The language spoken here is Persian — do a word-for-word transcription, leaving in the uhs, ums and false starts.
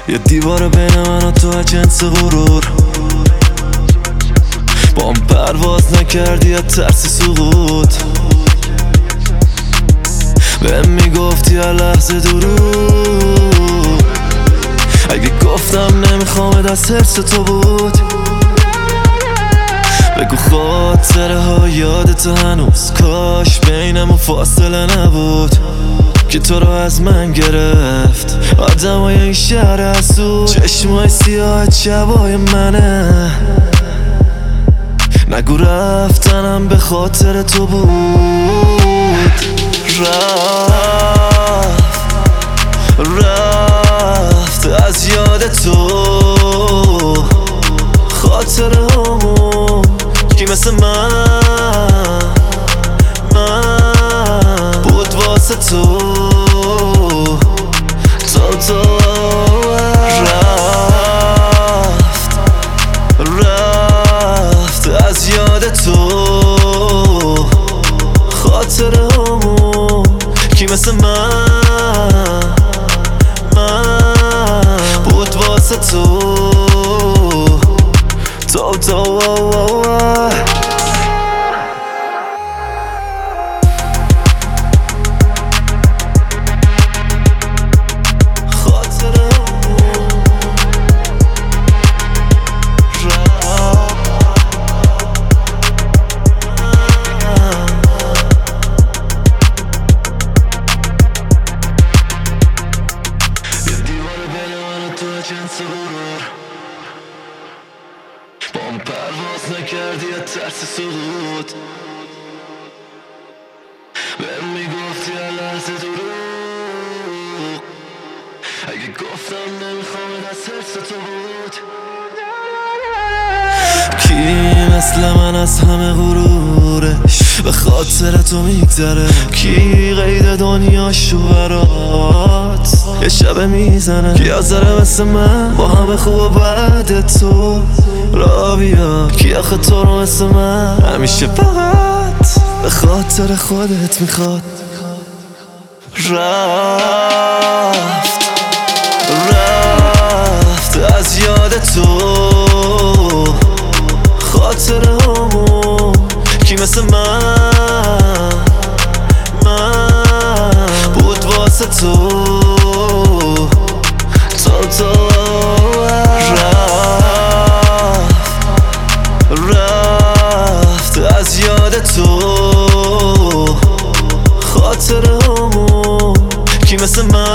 یه دیوار بین من و تو جنس غرور، با هم پرواز نکردی یا ترسی سقوط. بهم میگفتی هر لحظه دروغ، اگه گفتم نمیخوام دست حرس تو بود. بگو خاطره ها یادت هنوز، کاش بینمون فاصله نبود که تو رو از من گرفت آدمای این شهر حسود. چشمای سیاه شبای منه، نگو رفتنم به خاطر تو بود. رفت رفت از یاد تو خاطره همون کی مثل من من بود واسه تو تو تو رفت رفت از یاد تو خاطره همون کی مثل من من بود واسه تو تو تو جنس غرور، با هم پرواز نکردی یا ترس سقوط. بهم میگفتی هر لحظه دروغ، اگه گفتم نمیخوام دست حرس تو بود. کی مثل من از همه غرورش به خاطر تو میگذره؟ کی قید دنیاشو برات یه شب میزنه؟ کی آزاره مثل من با همه خوب و بد تو را بیا؟ کی آخه تو رو مثل من همیشه فقط به خاطر خودت میخواد؟ رفت رفت از یاد تو خاطره همون کی مثل من من بود واسه تو تو تو رفت رفت از یاد تو خاطره همون کی مثل من